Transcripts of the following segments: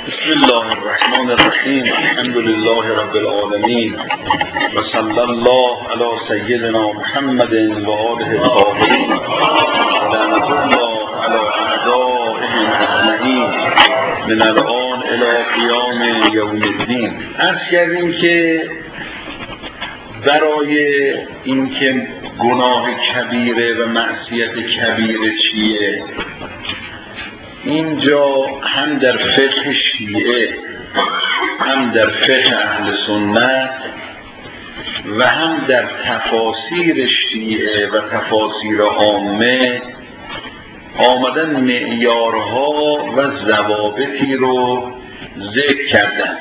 بسم الله الرحمن الرحیم. الحمد لله رب العالمین و صلی الله علی سیدنا محمد و آله الطاهرین و لعنة الله علی اعدائهم اجمعین من الآن الی قیام یوم الدین. عرض کردیم که برای اینکه گناه کبیره و معصیت کبیره چیه، اینجا هم در فقه شیعه، هم در فقه اهل سنت و هم در تفاسیر شیعه و تفاسیر عامه آمدن معیارها و ضوابطی رو ذکر کردن.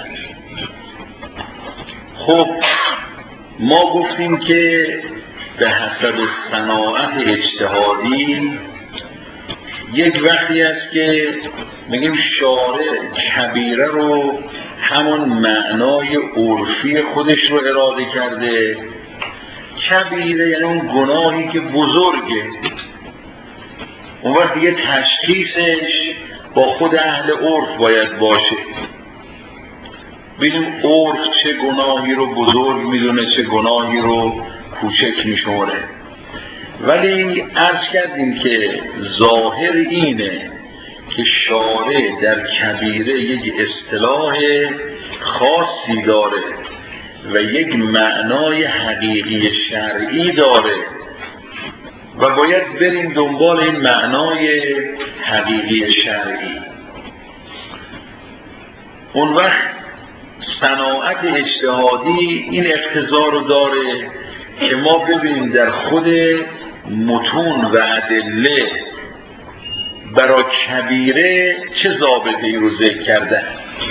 خب ما گفتیم که به حسب صناعت اجتهادی یک وقتی است که میگیم شارع کبیره رو همون معنای عرفی خودش رو اراده کرده. کبیره یعنی اون گناهی که بزرگه، اون وقت دیگه تشخیصش با خود اهل عرف باید باشه. ببینیم عرف چه گناهی رو بزرگ میدونه، چه گناهی رو کوچک میشمره. ولی عرض کردیم که ظاهر اینه که شارع در کبیره یک اصطلاح خاصی داره و یک معنای حقیقی شرعی داره و باید بریم دنبال این معنای حقیقی شرعی. اون وقت صناعت اجتهادی این اقتضا رو داره که ما ببینیم در خود متون و ادله برای کبیره چه ضابطه‌ای رو ذکر کردن.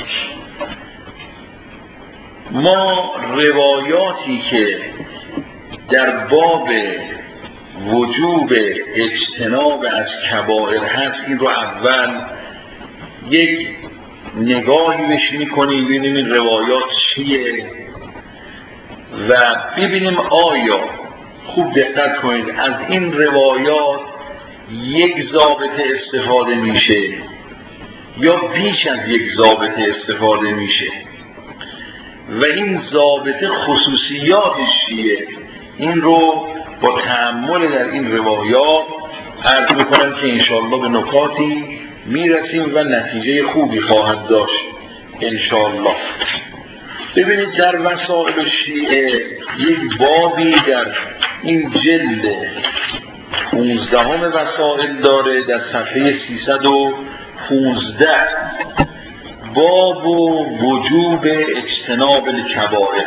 ما روایاتی که در باب وجوب اجتناب از کبائر هست، این رو اول یک نگاهی بهش می‌کنیم، ببینیم این روایات چیه و ببینیم آیا، خوب دقت کنید، از این روایات یک ضابطه استفاده میشه یا بیش از یک ضابطه استفاده میشه و این ضابطه خصوصیاتش چیه. این رو با تأمل در این روایات عرض میکنم که انشاءالله به نکاتی میرسیم و نتیجه خوبی خواهد داشت انشاءالله. ببینید در وسائل شیعه یک بابی در این جلد 15 وسائل داره، در صفحه 315، باب وجوب اجتناب الکبائر.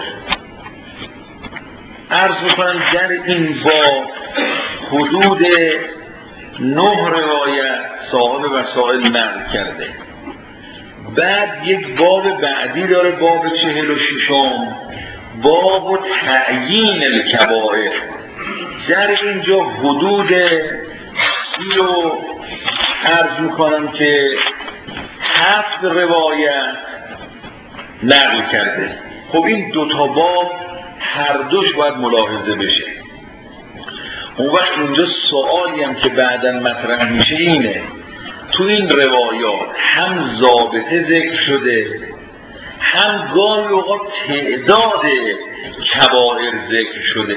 عرض میکنم در این باب حدود 9 روایت صاحب وسائل نقل کرده. بعد یک باب بعدی داره، باب 46م، باب تعیین الکبائر. در اینجا حدود 30 رو عرض میکنم که 7 روایت نقل کرده. خب این دوتا باب هر دوش باید ملاحظه بشه. اون وقت اونجا سوالی هم که بعداً مطرح میشه اینه، تو این روایات هم ضابطه ذکر شده، هم گاهی اوقات تعداد کبائر ذکر شده.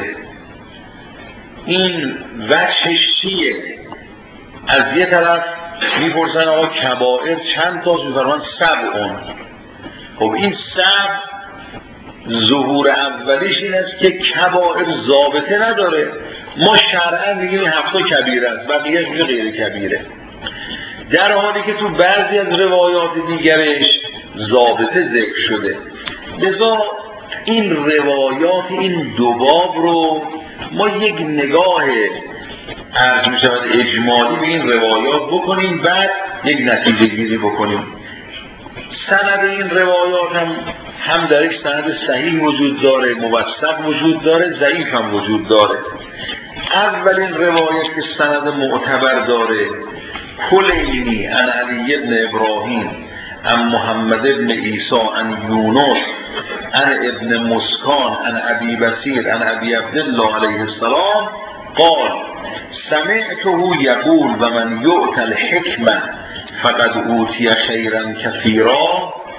این وجهش چیه؟ از یه طرف میپرسن آقا کبائر چند تاست؟ میفرمان 7. خب این 7 ظهور اولیش این است که کبائر ضابطه نداره. ما شرعاً میگیم این 7 کبیره است، بقیه‌اش میشه غیر کبیره، در حالی که تو بعضی از روایات دیگرش ضابطه ذکر شده. لذا این روایات این دو باب رو ما یک نگاه عرض می شود اجمالی به این روایات بکنیم، بعد یک نتیجه گیری بکنیم. سند این روایات هم درش سند صحیح وجود داره، موثق وجود داره، ضعیف هم وجود داره. اولین روایت که سند معتبر داره، کلینی عن علی بن ابراهیم عن محمد بن عیسی عن یونس عن ابن مسکان عن ابی بصیر عن ابی عبدالله علیه السلام قال سمعته یقول و من یؤت الحکمه فقد اوتی خیرا کثیرا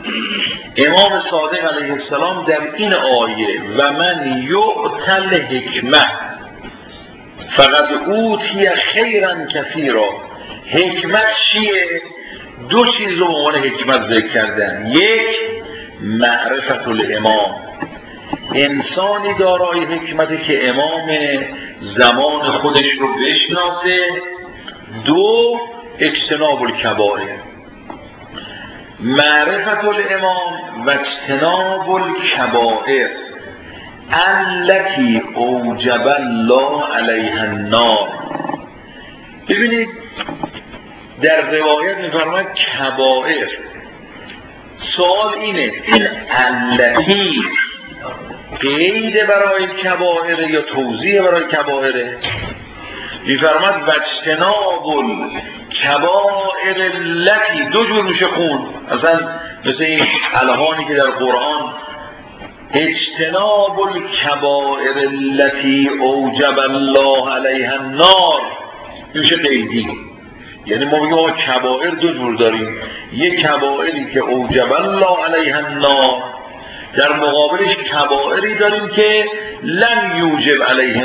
امام صادق علیه السلام در این آیه و من یؤتل حکمت فقد اوتی خیرا کثیرا، حکمت چیه؟ دو چیز رو به عنوان حکمت ذکر کردن. یک، معرفت الامام، انسانی دارای حکمتی که امام زمان خودش رو بشناسه. دو، اجتناب الکبائر، معرفت الامام و اجتناب الکبائر التي اوجب الله علیها النار. ببینید در روایت می‌فرماید کبائر، سوال اینه این التی قید برای کبائر یا توضیح برای کبائره؟ می‌فرماید واجتناب الکبائر التی، دو جور میشه خون، اصلا مثل این الهانی که در قرآن اجتناب الکبائر التی اوجب الله علیها النار میشه قیدی. یعنی ما میگیم کبائر دو جور داریم، یک کبائری که اوجب الله علیها النار، در مقابلش کبائری داریم که لم یوجب علیها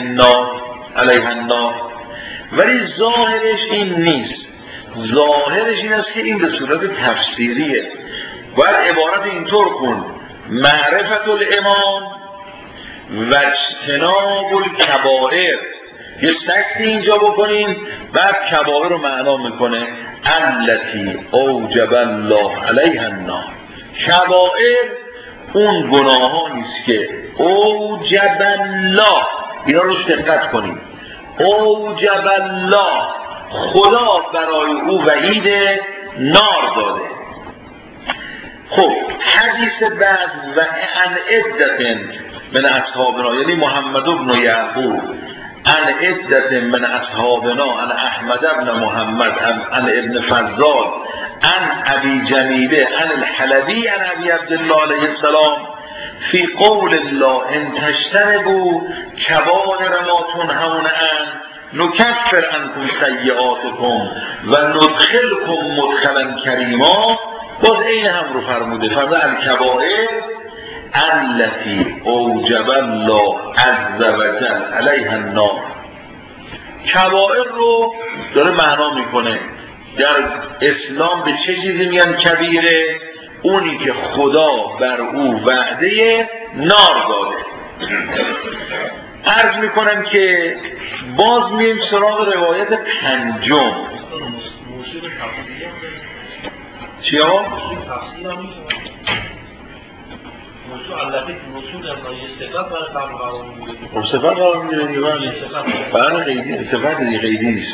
النار. ولی ظاهرش این نیست، ظاهرش این است که این به صورت تفسیریه. باید عبارت اینطور کن: معرفت الامام و اجتناب الکبائر. یه سکتی اینجا بکنیم، بعد کبائر رو معنا میکنه التی اوجب الله علیها النار. کبائر اون گناهانی است که اوجب الله، اینا رو دقت کنیم، اوجب الله، خدا برای او وعید نار داده. خب حدیث بعد و ان عدت من اصحابنا، یعنی محمد بن یعقوب ان عدت من اصحابنا ان احمد بن محمد ان ابن فضال ان ابی جمیله ان الحلبی ان ابی عبدالله علیه السلام فی قول الله ان تجتنبوا کبائر ما تنهون عنه نکفر عنکم سیئاتکم و ندخلکم مدخلا کریما. باز این هم رو فرموده، فرموده الکبائر التی اوجب الله عز وجل علیها النار. کبائر رو داره معنا میکنه. در اسلام به چه چیزی میگن کبیره؟ اونی که خدا بر او وعده نار داده. عرض میکنم که باز میریم سراغ روایت پنجم. چیا؟ خب صفت قرار میگیره دیگه، برای غیدی، صفت دیگه غیدی نیست.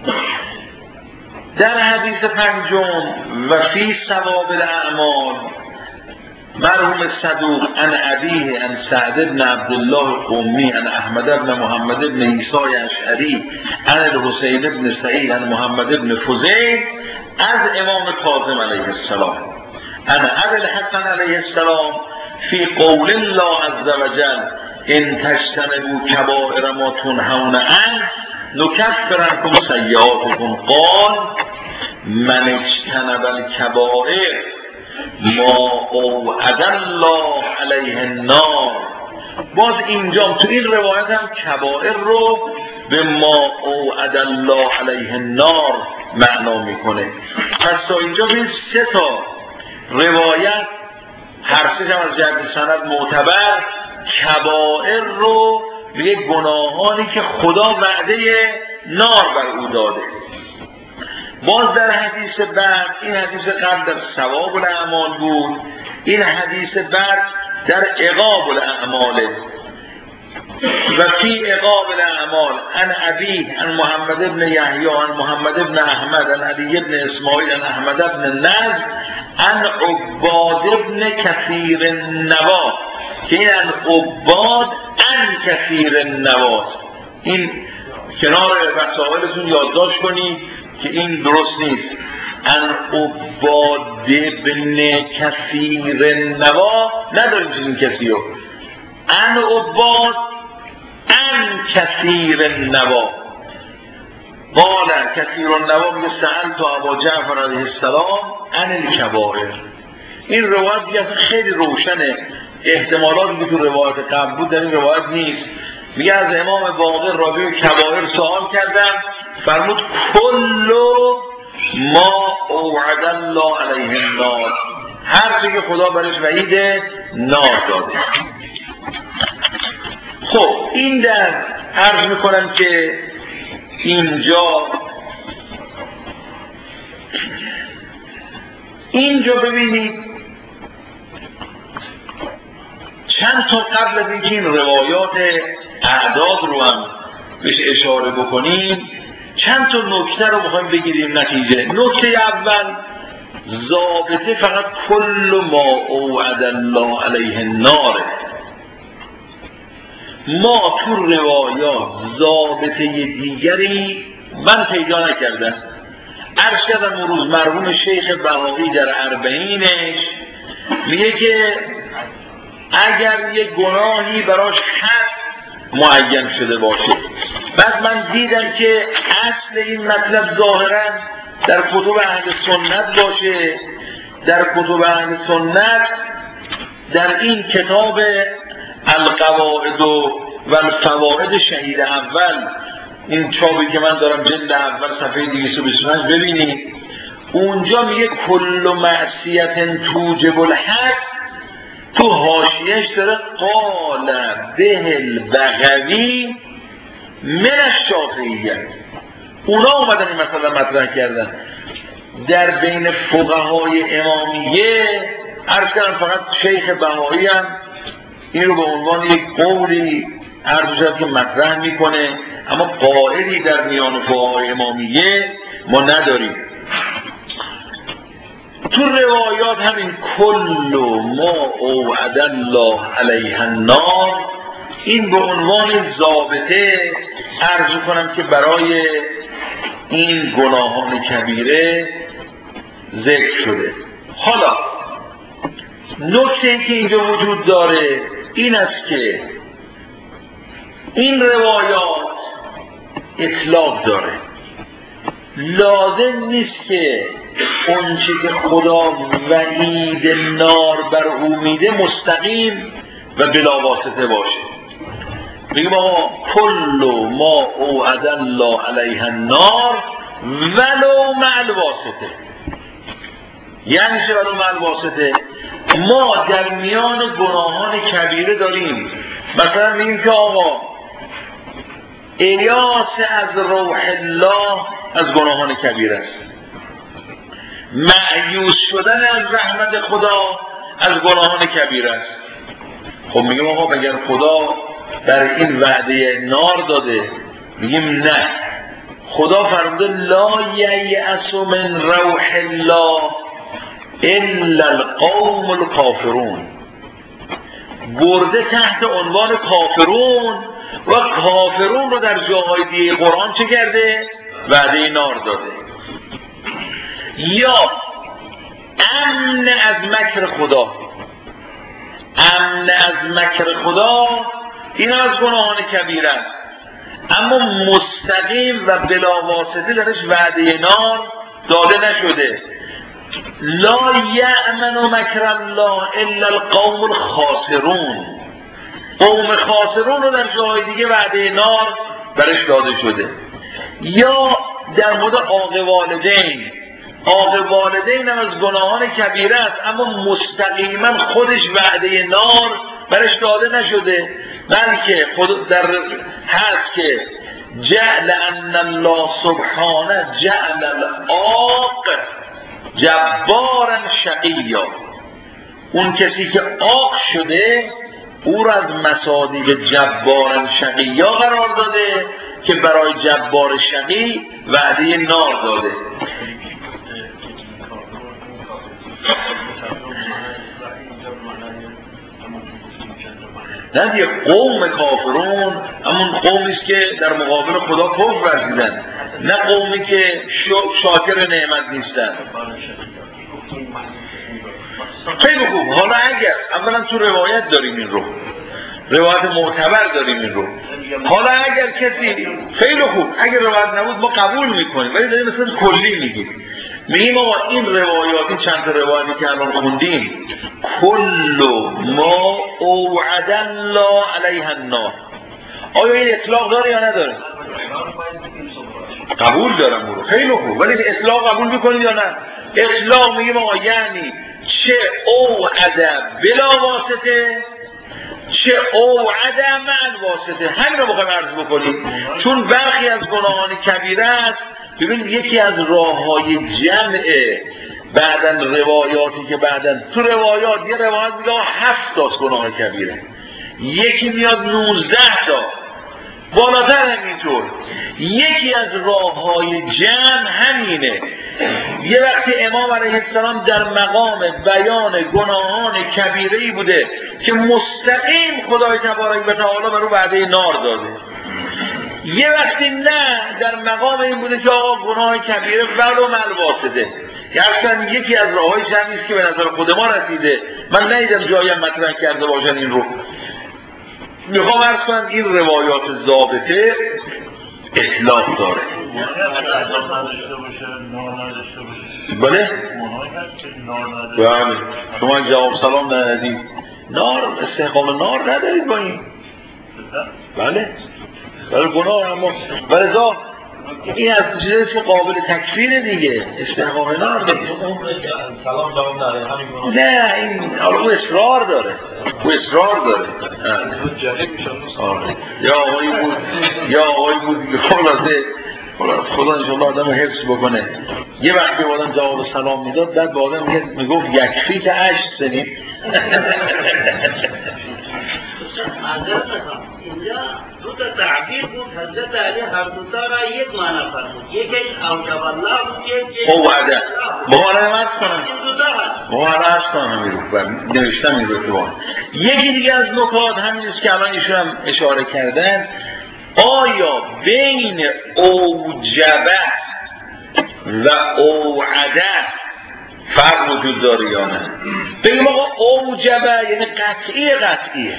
در حدیث پنجم و فی ثواب الاعمال مرحوم صدوق ان ابیه ان سعد بن عبدالله قمی ان احمد بن محمد بن عیسی اشعری ان الحسین بن سعید ان محمد بن فضیل از امام کاظم علیه السلام ان ابی الحسن علیه السلام فی قول الله عز وجل ان تجتنبوا کبائر ما تنهون عنه نکفر عنکم سیئاتکم قال من اجتنب الکبائر ما اوعد الله علیه النار. باز اینجا تو این روایت هم کبائر رو به ما اوعد الله علیه النار معنا میکنه. پس تا اینجا بین سه تا روایت هر سه هم از جهت سند معتبر کبائر رو به گناهانی که خدا وعده نار بر او داده. باز در حدیث بعد، این حدیث قبل در ثواب الاعمال بود، این حدیث بعد در عقاب الاعمال و فی عقاب الاعمال ان ابی ان محمد بن یحیی ان محمد بن احمد ان علی بن اسماعیل ان احمد بن نضر ان عباد بن کثیر النوا، که این ان عباد ان کثیر النوا، این کنار وسائلتون یادداشت کنید که این درست نیست. ان عباد بن کثیر النوا نداریم چیزی کسی رو. ان عباد ان کثیر النوا قال کثیر النوا میگه سألت ابا جعفر علیه السلام عن الکبائر. این روایت دیگه اصلا خیلی روشنه، احتمالاتی که تو روایت قبل بود در این روایت نیست. میگه از امام باقر راجع به کبائر سوال کردم، فرمود کل ما اوعد الله علیه النار، هر چی که خدا برش وعید نار داده. خب این در عرض میکنم که اینجا ببینید چند تا قبل از اینکه این روایات اعداد رو هم بهش اشاره بکنیم چند تا نکته رو بخوایم بگیریم نتیجه. نکته اول، ضابطه فقط کل ما اوعد الله علیه النار. ما تو روایات ضابطه دیگری من پیدا نکردم. عرض کردم اون روز مرحوم شیخ بهایی در اربعینش میگه که اگر یک گناهی براش حد معین شده باشه، بعد من دیدم که اصل این مطلب ظاهرا در کتب اهل سنت باشه. در کتب اهل سنت در این کتاب القواعد و الفوائد شهید اول، این چاپی که من دارم جلد اول صفحه 225 ببینید، اونجا میگه کل معصیت توجب الحد، تو حاشیه‌اش داره قال به البغوی من الشافعیه. اونا اومدن این مسئله مطرح کردن. در بین فقهای امامیه عرض کردم فقط شیخ بهایی هم این رو به عنوان یک قولی عرض شد که مطرح میکنه، اما قائلی در میان فقهای امامیه ما نداریم. تو روایات همین کل ما اوعد الله علیه النار این به عنوان ضابطه عرض کنم که برای این گناهان کبیره ذکر شده. حالا نکته‌ای که اینجا وجود داره این است که این روایات اطلاق داره. لازم نیست که اون چی که خدا وعید نار بر او میده مستقیم و بلا واسطه باشه. میگم آقا کل ما اوعد الله علیه النار ولو مع الواسطه. یعنی چه ولو مع الواسطه؟ ما در میان گناهان کبیره داریم، مثلا میگیم که آقا ایاس از روح الله از گناهان کبیره است، مایوس شدن از رحمت خدا از گناهان کبیره است. خب میگیم آقا اگر خدا در این وعده نار داده، میگیم نه، خدا فرموده لا ییأس من روح الله الا القوم الکافرون، برده تحت عنوان کافرون و کافرون رو در جاهای دیگه قرآن چه کرده؟ وعده نار داده. یا امن از مکر خدا، امن از مکر خدا این از گناهان کبیره است، اما مستقیم و بلاواسطه درش وعده نار داده نشده. لا یأمن مکر الله الا القوم الخاسرون، قوم خاسرون رو در جای دیگه وعده نار برش داده شده. یا در مورد عاق والدین، عاق والدین هم از گناهان کبیره است، اما مستقیما خودش وعده نار برش داده نشده، بلکه خود در هست که جعل ان الله سبحانه جعل العاق جبارا شقیا، اون کسی که عاق شده او را از مصادیق جبارا شقیا قرار داده که برای جبار شقی وعده نار داده. نه دیگه قوم کافرون همون قومی است که در مقابل خدا کفر ورزیدن، نه قومی که شاکر نعمت نیستن. خیلی خوب. حالا اگر اولا تو روایت داریم این رو، روایت معتبر داریم این رو، حالا اگر کسی خیلی خوب اگر روایت نبود ما قبول میکنیم، ولی داریم مثلا کلی میگیم. میگیم آقا این روایات، این چند تا روایتی که الان خوندیم، کل ما اوعد الله علیه النار، آیا این اطلاق داره یا نداره؟ قبول دارم برو، خیلی خوب، ولی اطلاق قبول میکنید یا نه؟ اطلاق میگیم آقا یعنی چه اوعد بلا واسطه، چه اوعد مع واسطه. همین رو بخوایم عرض بکنیم، چون برخی از گناهان کبیره است. ببینید یکی از راههای جمعه بعدن روایاتی که بعدن تو روایات، یه روایت میگه 7 تا گناه کبیره، یکی میاد 19 تا، بالاتر همینطور. یکی از راههای جمع همینه. یه وقتی امام علیه السلام در مقام بیان گناهان کبیره‌ای بوده که مستقیم خدای تبارک و تعالی بر او وعده نار داده، یه وقتی نه در مقام این بوده که آقا گناه کبیره ولو مع واسطه. اصلا یکی از راههای جمعی است که به نظر خود ما رسیده، من ندیدم جایی مطرح کرده باشن این رو. میخوام عرض کنم این روایات ضابطه اطلاق داره. بله؟ بله. شما جواب سلام ندادید، نار استحقاق نار ندارید با این. بله؟ بله گناه، اما ولذا این از چیزی که قابل تکفیر دیگه، استحقاق نار دارید. سلام جواب نداره همین گناه. نه این او اصرار داره، او اصرار داره. یا آقایی بود خلاصه خدا انشاءالله آدم حفظ بکنه. یه وقتی آدم جواب سلام میداد، بعد با آدم میگفت یکفی که 8 سنین. اینجا دو تا تعبیر بود، حضرت علی هر دو تا را یک معنی فرمود. یکی اوجب الله بود، یکی اوعده. بخواه نمت کنم این دو تا هست. بخواه عرض کنم نوشتم این رو تو. یکی دیگه از نکات همین است که الان ایشون هم اشاره کردن، آیا بین اوجبه و اوعده فرق وجود داره یا نه؟ بگیم آقا اوجبه یعنی قطعیه،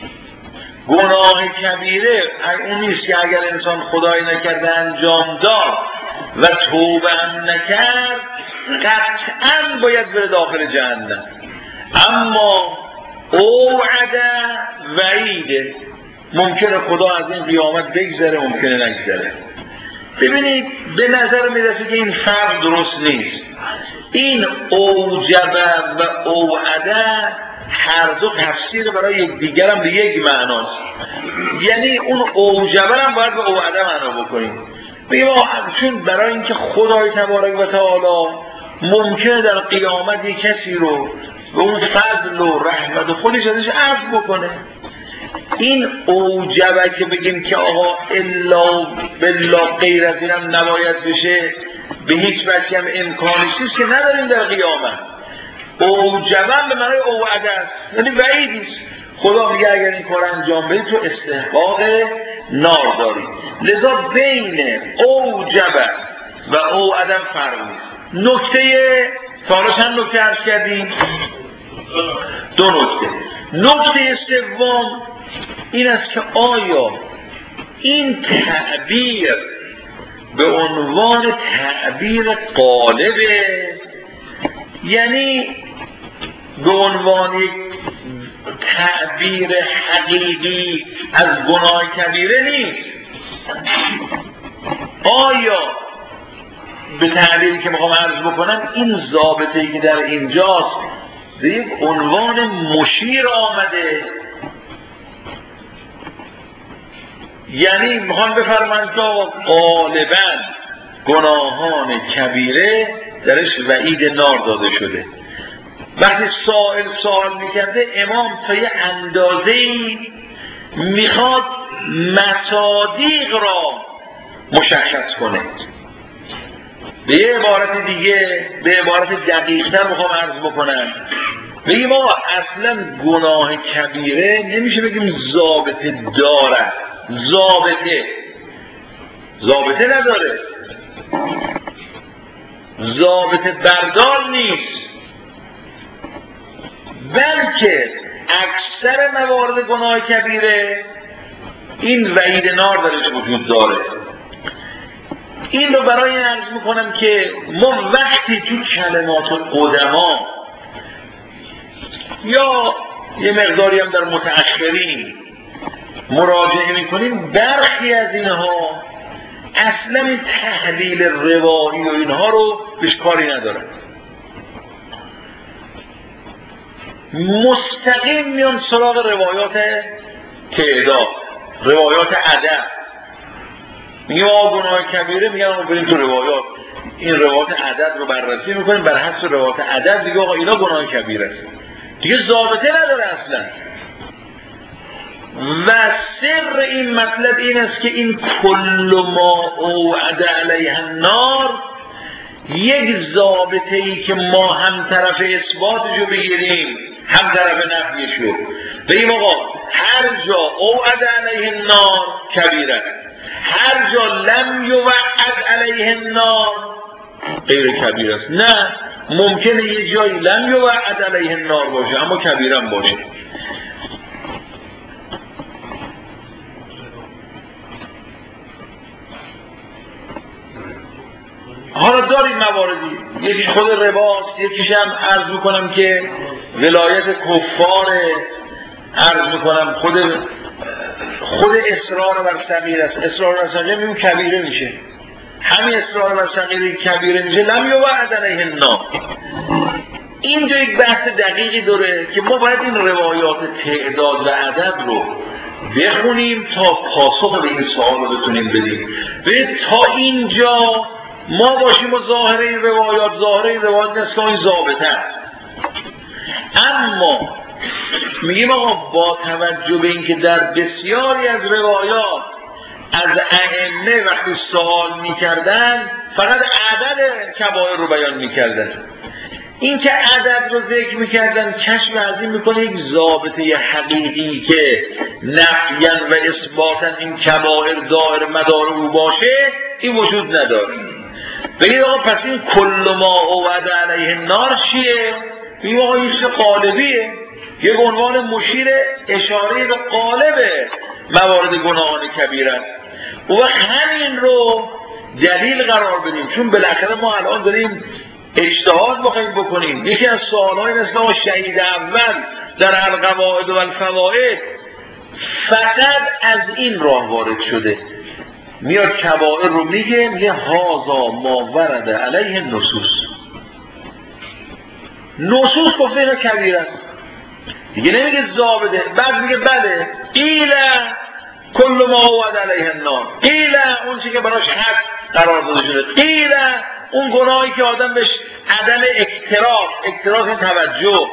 گناه کبیره اون نیست که اگر انسان خدایی نکرده انجام داد و توبه هم نکرد قطعاً باید بره داخل جهنم. اما اوعده وعیده، ممکنه خدا از این قیامت بگذره، ممکنه نگذره. ببینید به نظر میرسه که این فرق درست نیست. این اوجبه و اوعده هر دو تفسیر برای یکدیگر هم به یک معناست. یعنی اون اوجبه هم باید به اوعده معنا بکنیم. بگیم چون برای اینکه خدای تبارک و تعالی ممکنه در قیامت یک کسی رو به اون فضل و رحمت خودش ازش عفو بکنه. این اوجبه که بگیم که آقا الا بالله غیر از اینم نباید بشه، به هیچ وجه هم امکانش نیست که نداریم در قیامت. اوجبه به معنای اوعده است، یعنی وعیدیست. خدا میگه اگر این کار انجام بدی تو استحقاق نار داری. لذا بین اوجبه و اوعده فرق نیست. نکته تا چند نکته عرض کردیم؟ 2 نکته. نکته سوم این است که آیا این تعبیر به عنوان تعبیر غالبه، یعنی به عنوان یک تعبیر حقیقی از گناه کبیره نیست؟ آیا به تعبیری که میخوام عرض بکنم این ضابطه‌ای که در اینجاست به یک عنوان مشیر آمده؟ یعنی میخوام بفرمایند که غالباً گناهان کبیره درش وعید نار داده شده. وقتی سوال میکرده امام تا یه اندازه‌ای میخواد مصادیق را مشخص کنه. به یه عبارت دیگه، به عبارت دقیق‌تر میخوام عرض بکنم، بگیم آقا اصلا گناه کبیره نمیشه بگیم ضابطه داره، ضابطه نداره، ضابطه بردار نیست، بلکه اکثر موارد گناه کبیره این وعید نار درش وجود داره. این رو برای این عرض میکنم که ما وقتی تو کلمات قدما یا یه مقداری هم در متأخرین مراجعه میکنیم، برخی از اینها اصلا این تحلیل روایی و اینها رو بهش کاری ندارن، مستقیم میان سراغ روایات تعداد، روایات عدد. میگه ما گناه کبیره، میگن ما بریم تو روایات، این روایات عدد رو بررسی میکنیم، بر حسب روایات عدد دیگه آقا اینا گناه کبیره است، دیگه ضابطه نداره اصلا. و سر این مطلب این است که این کل ما اوعد علیه النار یک ضابطه ای که ما هم طرف اثباتشو بگیریم هم طرف نفیشو بگیم آقا هر جا اوعد علیه النار کبیره، هر جا لم یوعد علیه النار غیر کبیره است. نه، ممکنه یه جایی لم یوعد علیه النار باشه اما کبیره هم باشه. حالا داریم مواردی، یکی خود رباست، یکیش هم عرض میکنم که ولایت کفاره، عرض میکنم خود اصرار بر صغیر است. اصرار بر صغیر میگیم کبیره میشه، همین اصرار بر صغیر کبیره میشه لم یوعد علیه النار. اینجا یک بحث دقیقی داره که ما باید این روایات تعداد و عدد رو بخونیم تا پاسخ به این سوال رو بتونیم بدیم. تا اینجا ما باشیم و ظاهر این روایات نیست که این ضابطه است. اما میگیم آقا با توجه به اینکه در بسیاری از روایات از ائمه وقتی سوال میکردن فقط عدد کبائر رو بیان میکردن، این که عدد رو ذکر میکردن کشف از این میکنه یک ضابطه حقیقی که نفیاً و اثباتاً این کبائر دائر مدار او باشه این وجود نداره. بگید آقا پس این کل ما اوعد علیه النار چیه؟ بگید آقا این چیز قالبیه، یک عنوان مشیر اشاره به قالب موارد گناهان کبیره. و همین رو دلیل قرار بدیم، چون بالاخره ما الان داریم اجتهاد بخوایم بکنیم. یکی از سوال‌های مثل شهید اول در القواعد و الفوائد فقط از این راه وارد شده، میاد کبائر رو میگه هازا ما ورد علیه نصوص گفته اینا کبیره است دیگه، نمیگه ضابطه. بعد میگه بله قیل کل ما اوعد علیه النار، قیل اون چی که براش حد قرار داده شده، قیل اون گناهی که آدم بهش عدم اکتراث توجه،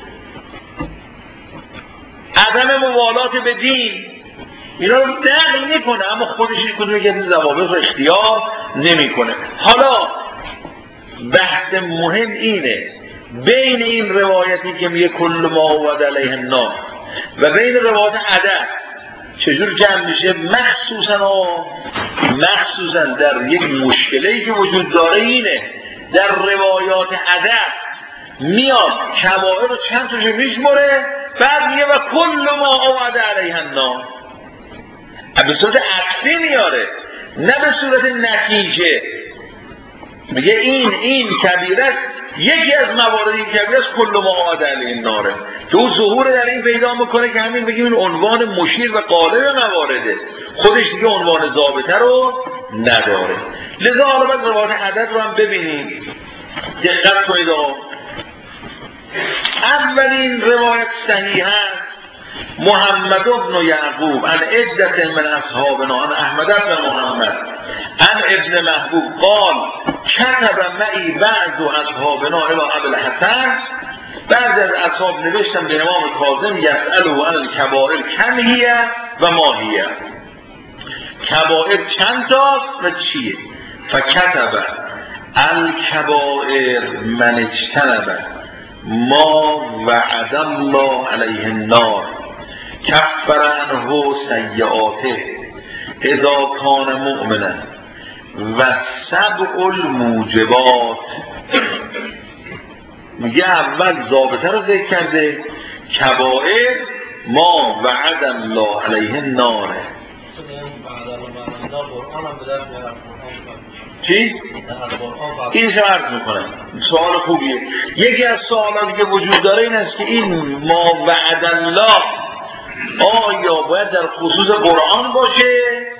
عدم موالات به دین، اینا رو نقل میکنه اما خودش کدومی که این ضوابط رو اختیار نمیکنه. حالا بحث مهم اینه بین این روایتی که میگه کل ما اوعد علیه النار و بین روایت عدد چجور جمع میشه، مخصوصا در یک مشکلی که وجود داره اینه در روایات عدد میاد کبائر رو چند تاشو میشمره، بعد میگه و کل ما اوعد علیه النار، به صورت عکسی میاره نه به صورت نتیجه. میگه این کبیره یکی از موارد این کبیره است کل ما اوعد علیه النار، که او ظهور در این پیدا میکنه که همین بگیم این عنوان مشیر و قالب موارده، خودش دیگه عنوان ضابطه رو نداره. لذا حالا باید روایت عدد رو هم ببینیم، دقت کنید. اولین روایت صحیح است محمد بن یعقوب عن عدة من اصحابنا عن احمد بن محمد عن ابن محبوب قال كتب معي بعض اصحابنا الى ابي الحسن، بعض از اصحاب نوشتم به امام کاظم یسأله عن الکبائر کم هیه و ما هیه، کبائر چند تاست و چیه؟ فکتب الکبائر من اجتنب ما وعد الله علیه النار کفر عنه سیئاته اذا کان مؤمنا و سبع الموجبات. میگه اول ضابطه رو ذکر کرده کبائر ما وعد الله علیه النار. چی؟ اینش عرض میکنم. سوال خوبیه. یکی از سوالاتی که وجود داره این است که این ما وعد الله آیا باید در خصوص قرآن باشه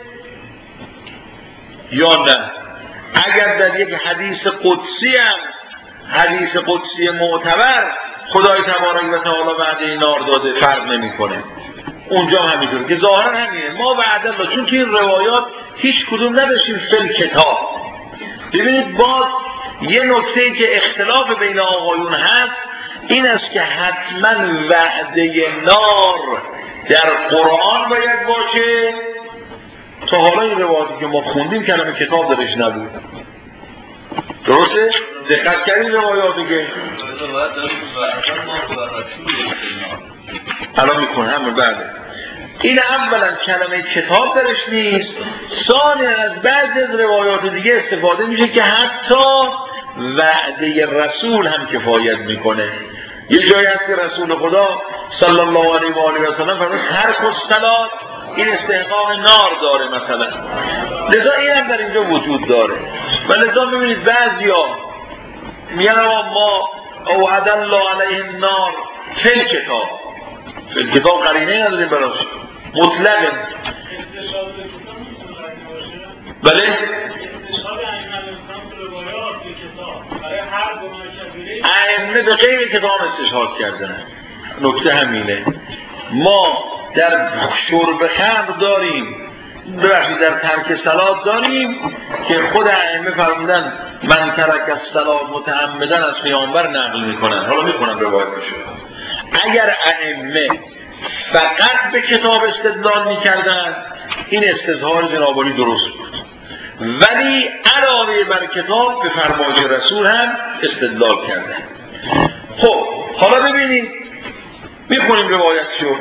یا نه؟ اگر در یک حدیث قدسی هم، حدیث قدسی معتبر، خدای تبارک و تعالی وعده نار داده، فرق نمیکنه. اونجا همینطور که ظاهرا همینه ما وعد الله، چون که این روایات هیچ کدوم نداشتیم فی کتاب. ببینید باز یه نکته‌ای که اختلاف بین آقایون هست این است که حتما وعده نار در قرآن باید باشه. تا حالا این روایاتی که ما خوندیم کلمه کتاب درش نبود. درسته؟ دقت کردین روایاتی که الان میکنه همه بعد این اولا کلمه کتاب درش نیست، ثانیا از بعضی از روایات دیگه استفاده میشه که حتی وعده رسول هم کفایت میکنه. یه جایی هست که رسول خدا صلی الله علیه و آله و سلم فرمود ترک الصلاة این استحقاق نار داره مثلا، لذا این هم در اینجا وجود داره. و لذا ببینید بعضیا میگن ما اوعد الله علیه النار فی الکتاب، فی الکتاب قرینه نداریم براش، مطلقه. بله؟ ائمه به غیر کتاب استشهاد کردن. نکته همینه. ما در شرب خمر داریم، ببخشید در ترک صلات داریم که خود ائمه فرمودن من ترک الصلاة متعمدن از پیامبر نقل میکنن. حالا میکنن روایتشو. اگر ائمه فقط به کتاب استدلال میکردن این استظهار جناب عالی درست بود، ولی علاوه بر کتاب به فرمایش رسول هم استدلال کردن. خب حالا ببینید میخونیم روایتشو.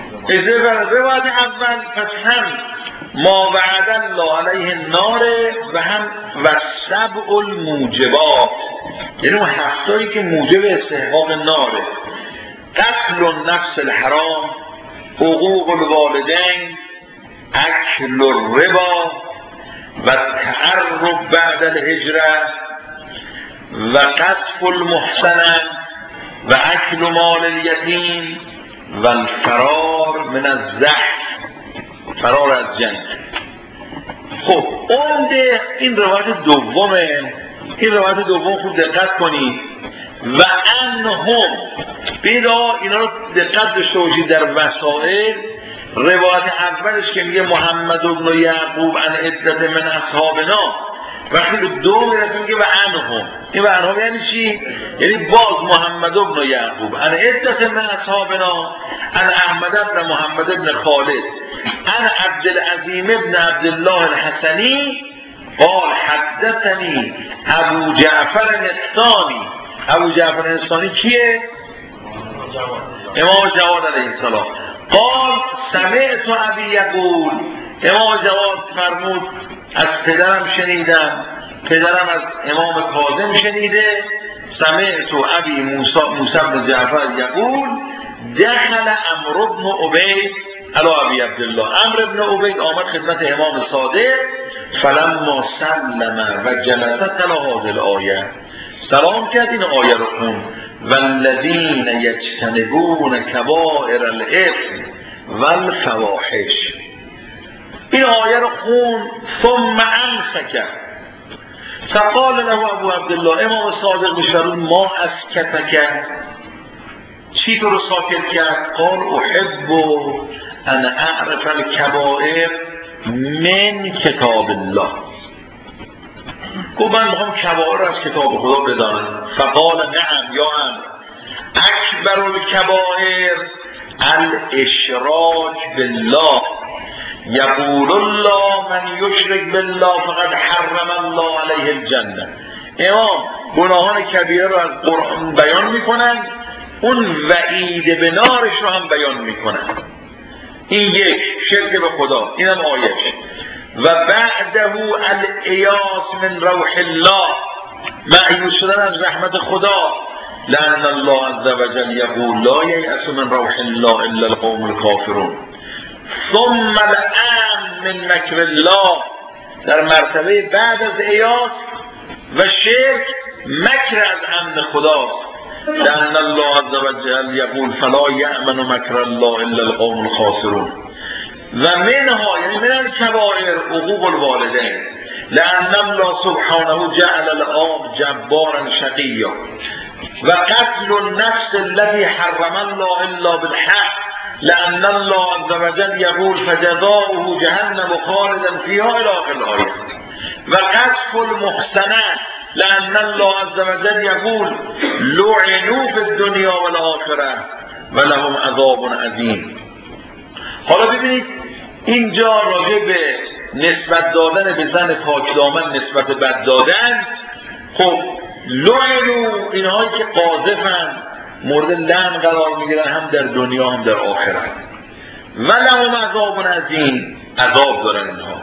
روایت اول پس هم ما وعد الله علیه النار و هم و سبع الموجبات، یعنی اون هفتایی که موجب استحقاق ناره: قتل النفس الحرام، حقوق الوالدین، اکل الربا و تعرب بعد الهجره و قذف المحصنه و اکل مال الیتیم و الفرار من الزحف، فرار از جنگ. خب عمده این روایت دومه. این روایت دوم خوب دقت کنید. و انهم بیدا اینا رو دقت داشته باشید در وسائل. روایت اولش که میگه محمد بن یعقوب عن عدة من اصحابنا، وقتی به دو میرسه میگه و انهم. این و انهم یعنی چی؟ یعنی باز محمد بن یعقوب عن عدة من اصحابنا عن احمد بن محمد بن خالد عن عبدالعظیم بن عبدالله الحسنی قال حدثني ابو جعفر النستانی. ابو جعفر النستانی کیه؟ امام جواد علیه السلام. قال سمعت ابی یقول، امام جواد فرمود از پدرم شنیدم، پدرم از امام کاظم شنیده. سمعت ابی موسی بن جعفر یقول دخل عمرو بن عبید علی ابی عبدالله. عمرو بن عبید آمد خدمت امام صادق فلما سلم و جلس تلا هذه الآیه، سلام کرد این آیه رو خون: والذین یجتنبون کبائر الاثم والفواحش. این آیه رو خون. ثم امسک فقال له ابو عبدالله، امام صادق بشرون ما اسکتک، چی تو رو ساکت کرد؟ قال احب ان اعرف الکبائر من کتاب الله. گفت من میخوام کبائر از کتاب خدا بدانم. فقال نعم یا عمرو اکبر الکبائر الاشراک بالله، یقول الله من یشرک بالله فقد حرم الله علیه الجنه. امام گناهان کبیره رو از قرآن بیان میکنن، اون وعید به نارش رو هم بیان میکنن. این یک شرک به خدا، این هم آیش. و بعده الایاس من روح الله، مایوس شدن از رحمت خدا. لأن الله عز وجل یقول لا ییأس من روح الله الا القوم الکافرون. ثم الامن من مکر الله، در مرتبه بعد از ایاس و شرک مکر از امن خداست. لأن الله عز وجل یقول فلا یأمن مکر الله الا القوم الخاسرون. و منها یعنی من الکبائر عقوق الوالدین، لأن الله سبحانه جعل الآب جبارا شقیا و قتل النفس الذي حرم الله الا بالحق، لأن الله عز وجل يقول فجزاؤه جهنم خالدا فيها إلى آخر الآية. و قذف المحسنات، لأن الله عز وجل يقول لعنوا في الدنيا والآخرة ولهم عذاب عظیم. حالا ببینید اینجا راجع به نسبت دادن به زن پاکدامن نسبت بد دادن، خب لعنوا اینهایی که قاذفن مورد لعن قرار میگیرن هم در دنیا هم در آخرت. و لهم عذاب عظیم، عذاب دارن اینها.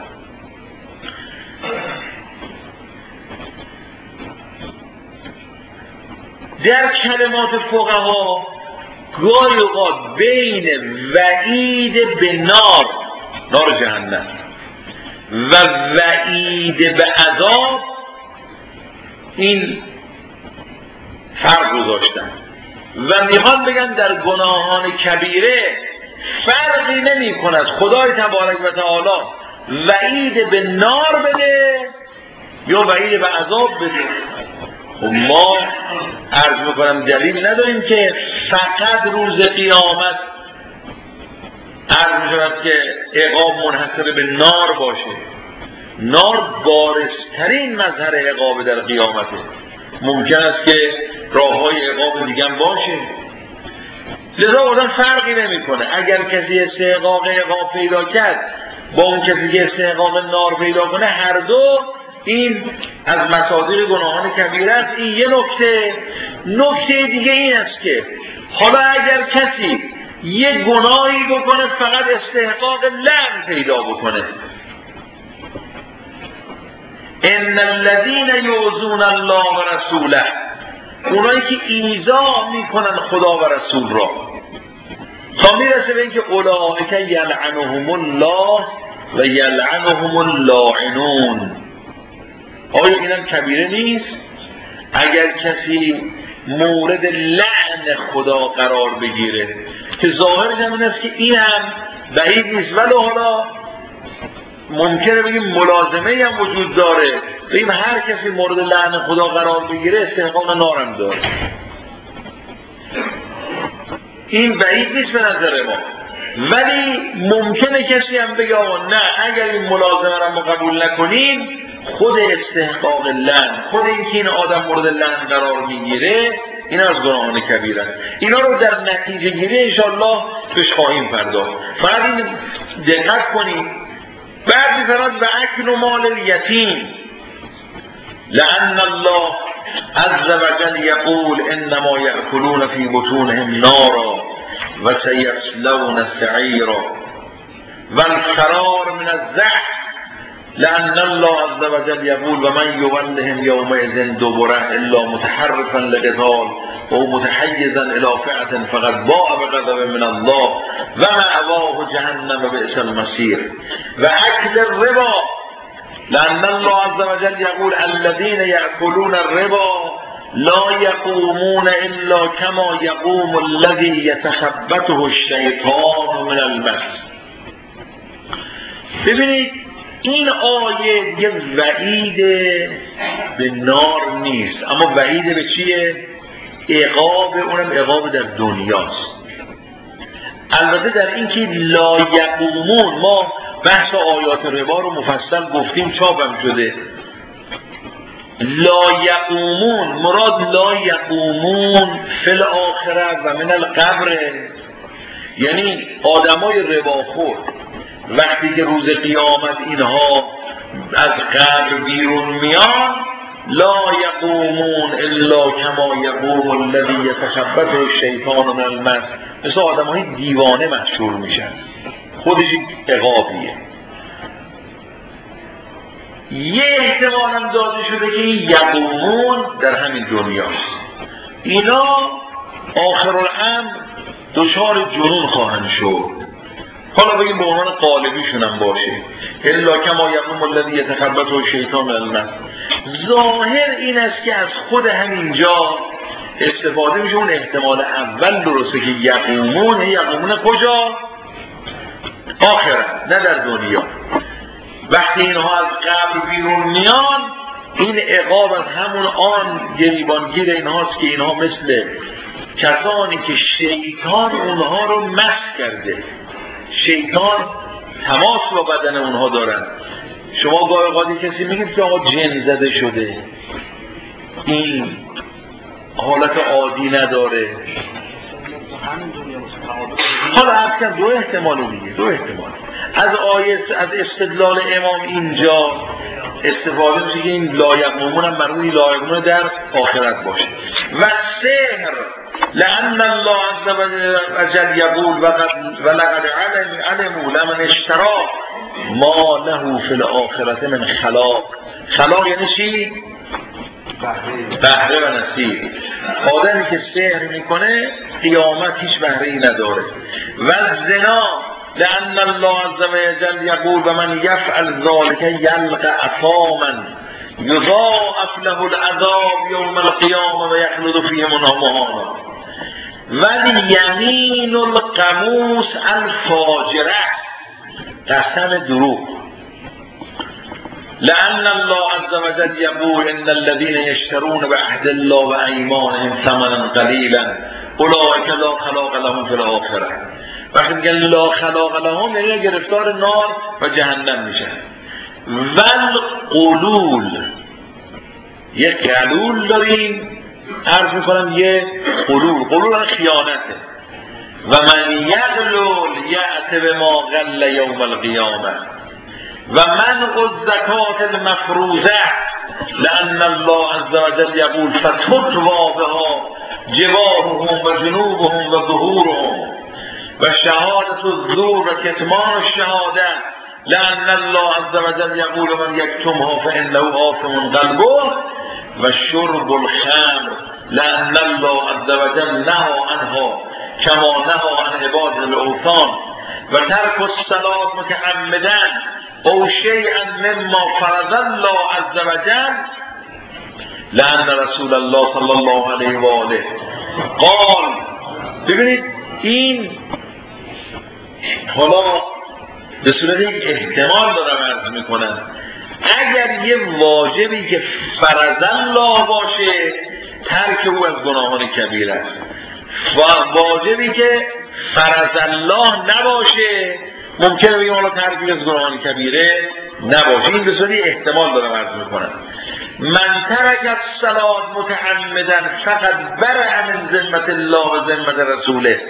در کلمات فقها گاهی اوقات بین وعید به نار جهنم و وعید به عذاب این فرق گذاشتن و میخوان بگن در گناهان کبیره فرقی نمی کند خدای تبارک و تعالی وعید به نار بده یا وعید به عذاب بده. خب ما عرض میکنم دلیل نداریم که فقط روز قیامت عرض میشود که عقاب منحصر به نار باشه. نار بارزترین مظهر عقاب در قیامته. ممکن است که راه های عقاب دیگه هم باشه، لذا آدم فرقی نمیکنه. اگر کسی استحقاق عقاب پیدا کرد با اون کسی که استحقاق نار پیدا کنه، هر دو این از مصادیق گناهان کبیره است. این یه نکته دیگه این است که حالا اگر کسی یه گناهی بکنه فقط استحقاق لعن پیدا بکنه، ان الذين يؤذون الله ورسوله، اونایی که ایذا میکنن خدا و رسول را، تا میرسه به اینکه اولئک یلعنهم الله و یلعنهم اللاعنون. آیا اینم کبیره نیست؟ اگر کسی مورد لعن خدا قرار بگیره که ظاهرش هم این است که این هم بعید نیست، ولی حالا ممکنه بگیم ملازمه هم وجود داره، بگیم هر کسی مورد لعن خدا قرار بگیره استحقاق نارم داره. این بعید نیست به نظر ما، ولی ممکنه کسی هم بگه نه اگر این ملازمه را ما قبول نکنیم خود استحقاق لعن، خود اینکه این آدم مورد لعن قرار میگیره این از گناهان کبیره. اینا رو در نتیجه گیری انشاءالله توش خواهیم پرداخت. فقط این دقت کنید. بعد میفرماد و اکل مال الیتیم، لأن الله عز وجل یقول انما یأکلون فی بطونهم نارا و سیصلون سعیرا و الفرار من الزحف، لأن الله عز وجل یقول و من یولهم یومئذ دبره الا متحرفا لقتال و متحیزا الى فئة فقد باء بغضب من الله و مأواه جهنم و بئس المصیر. و اکل الربا، لأن الله عز وجل يقول الذين يأكلون الربا لا يقومون إلا كما يقوم الذي يتخبطه الشيطان من المس. ببینید این آیه دیگه وعید به نار نیست، اما وعید به چیه؟ عقاب، اونم عقاب در دنیاست. البته در این که لا یقومون، ما بحث آیات ربا رو مفصل گفتیم، چاپم شده. لا یقومون مراد لا یقومون فی الاخره و من القبر، یعنی آدمای رباخور وقتی که روز قیامت اینها از قبر بیرون میان، لا یقومون الا کما یقوم الذی یتخبطه الشیطان من المس، مثل آدمای دیوانه محشور میشن. خودش عقابیه. یه احتمال هم داده شده که یقومون در همین دنیاست. اینا آخر الامر دچار جنون خواهند شد حالا بگیم به عنوان قالبیشون هم باشه، الا کما یقوم الذی یتخبطه الشیطان من المس. ظاهر این است که از خود همینجا استفاده میشه. اون احتمال اول درسته که یقومون کجا؟ آخرت، نه در دنیا. وقتی اینها از قبر بیرون میان، این عقاب از همون آن گریبانگیر اینهاست که اینها مثل کسانی که شیطان اونها رو مس کرده. شیطان تماس با بدن اونها دارن. شما گاه اوقات کسی میگید که آقا جن زده شده، این حالت عادی نداره. حالا اصلا دو احتمال میگه، دو احتمال. از استدلال امام اینجا استفاده میشه که این لایقمون هم مربوط لایقمون در آخرت باشه. و سحر لأن الله عز وجل یقول ولقد علموا لمن اشترى ما له فی الآخرة من خلاق. خلاق یعنی چی؟ بهره و نصیب. آدمی که سحر میکنه قیامت هیچ بهره‌ای نداره. و زنا لأن الله عز وجل یقول و من یفعل ذلك یلقى اثاما یضاعف له العذاب یوم القیامة و یخلد فیه مهانا. والیمین الغموس الفاجره، قسم دروغ. لأن الله عز وجل يقول إن الذين يشترون بعهد الله وأيمانهم ثمنا قليلا أولئك لا خلاق لهم في الآخرة. وقتی میگن لا خلاق لهم یعنی گرفتار نار و جهنم میشن. والقلول، یه قلول داریم، عرض میکنم یه قلول خیانته. و من یغلل یأت بما غل یوم القیامه و من الزکات المفروضه لأن الله عز وجل یقول فتطوی بها جباههم و جنوبهم و ظهورهم و شهادت الزور و کتمان الشهاده لأن الله عز وجل یقول من یکتمها فإنه آثم قلبه و شرب الخمر لأن الله عز وجل نهى عنها كما نهى عن عبادة الأوثان و ترک الصلاة متعمدا او شیئا مما فرض الله عز وجل لأن رسول الله صلی الله علیه و آله قال. ببینید این حالا به صورت یک احتمال دارم عرض میکنم. اگر یه واجبی که فرض الله باشه ترک او از گناهان کبیره است و واجبی که فرض الله نباشه ممکنه بگیم حالا ترک از گناهان کبیره نباشه. این به صورت احتمال دارم عرض میکنم. من ترک الصلاة متعمدا فقط برع من ذمة الله و ذمة رسوله.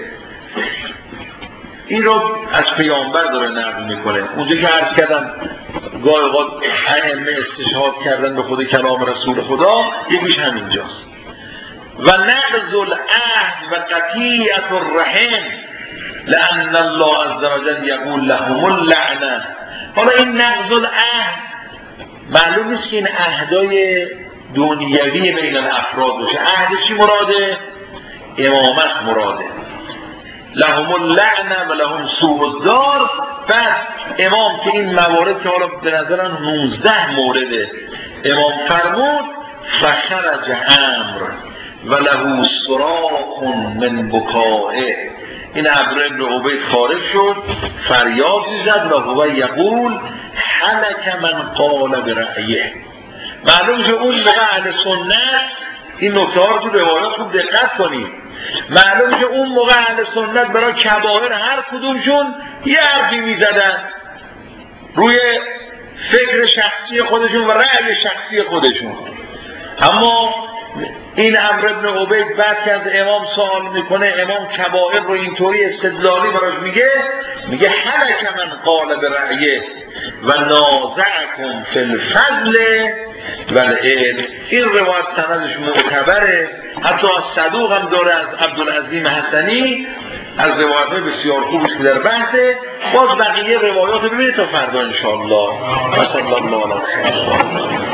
این رو از پیامبر داره نقل میکنه. اونجا که عرض کردم گاه اوقات ائمه استشهاد کردن به خود کلام رسول خدا، یکیش همینجاست. و نقض العهد و قطیعة الرحم لأن الله عز وجل یقول لهم اللعنه. حالا این نقض العهد معلوم نیست که این عهدای دنیوی بین الافراد باشه. عهد چی مراده؟ امامت مراده. لهم اللعنه و لهم سوء الدار. بعد امام که این موارد که حالا به نظرم 19 مورده امام فرمود فخرج امر و له صراخ من بکائه. این عبد بن عبید خارج شد فریادی زد و هو یقول هلک من قال برأیه. معلوم که اون موقع اهل سنت، این نکته ها رو تو روایات خوب دقت کنید، معلوم که اون موقع اهل سنت برای کبائر هر کدومشون یه حرفی میزدن روی فکر شخصی خودشون و رأی شخصی خودشون. اما این عمرو بن عبید بعد که از امام سوال میکنه، امام کبائر رو اینطوری استدلالی براش میگه هلک من قال برأیه و نازعکم فی الفضل و العلم. این روایت سندش معتبره، حتی از صدوق هم داره، از عبدالعظیم حسنی، از روایت بسیار خوبی که در بحثه. باز بقیه روایات رو ببینید تا فردا انشاءالله. و صلی الله علیه و سلم.